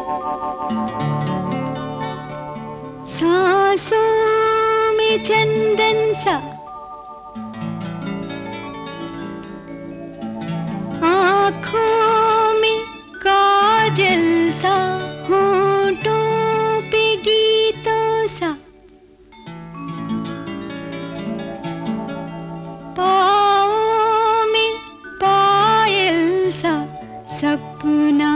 सांसों में चंदन सा, आँखों में काजल सा, होठों पे गीतों सा, पाँवों में पायल सा, सपना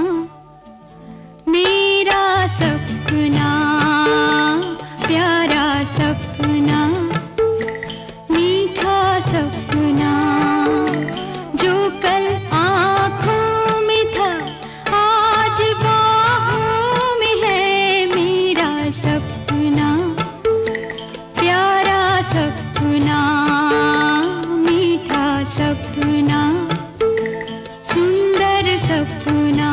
मेरा सपना, प्यारा सपना, मीठा सपना, जो कल आँखों में था आज बाहों में है। मेरा सपना, प्यारा सपना, मीठा सपना, सुंदर सपना।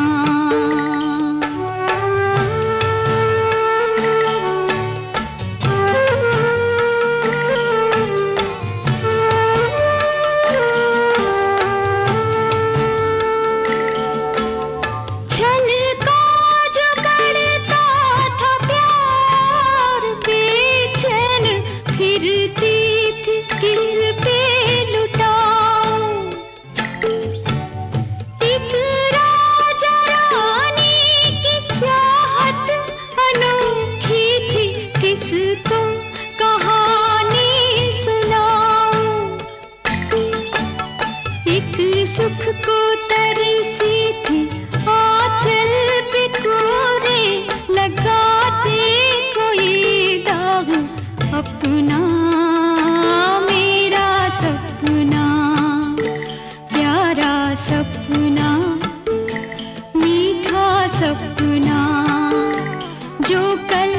सुख को तरसी थी आंचल पे कोरे, लगाते कोई दाग अपना। मेरा सपना, प्यारा सपना, मीठा सपना, जो कल